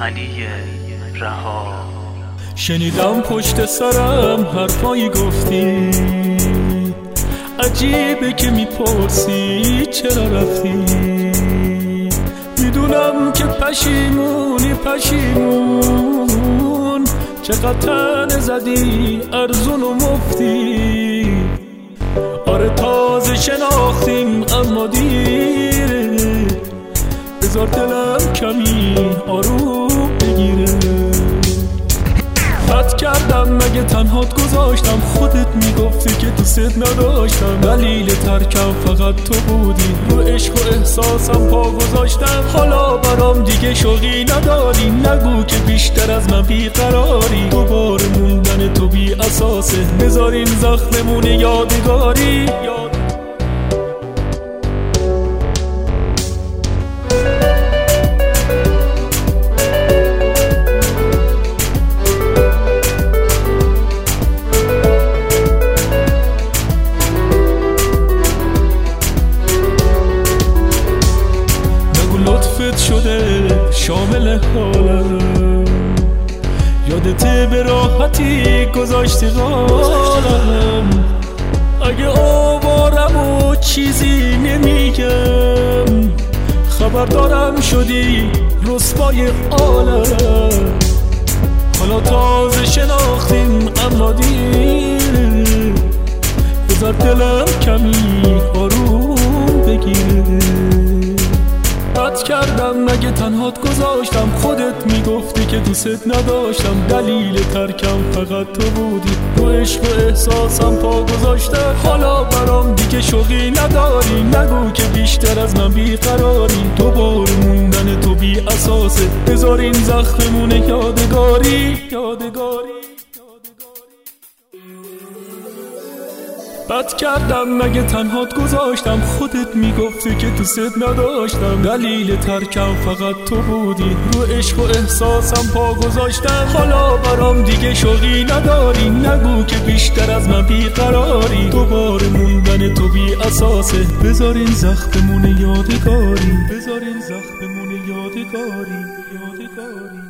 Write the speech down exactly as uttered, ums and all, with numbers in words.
علی رها. شنیدم پشت سرم حرفایی گفتی، عجیبه که میپرسی چرا رفتی. میدونم که پشیمونی پشیمون، چقدر تنه زدی ارزون و مفتی. آره تازه شناختیم اما دیره، بذار دلم کمی آروم بگیره. بد کردم مگه تنهات گذاشتم، خودت میگفتی که دوست نداشتم. دلیل ترکم فقط تو بودی، رو عشق و احساسم پا گذاشتم. حالا برام دیگه شوقی نداری، نگو که بیشتر از من بیقراری. دوباره موندن تو بی اساسه، بذار این زخممون یادگاری. لطفت شده شامل حالم، یادت به راحتی گذاشتی قالم. اگه آوارم و چیزی نمیگم، خبردارم شدی رسوای عالم. حالا تازه شناختیم اما دیره، بذار دلم کمی آروم بگیره. بد کردم مگه تنهات گذاشتم، خودت میگفتی که دوست نداشتم. دلیل ترکم فقط تو بودی، رو عشق و احساسم پا گذاشتم. حالا برام دیگه شوقی نداری، نگو که بیشتر از من بیقراری. دوباره موندن تو بی اساسه، بذار این زخممون یادگاری یادگاری. بد کردم مگه تنهات گذاشتم، خودت میگفتی که دوست نداشتم. دلیل ترکم فقط تو بودی، رو عشق و احساسم پا گذاشتم. حالا برام دیگه شوقی نداری، نگو که بیشتر از من بیقراری. دوباره موندن تو بی اساسه، بذار این زخممون یادگاری. بذار این زخممون یادگاری یادگاری.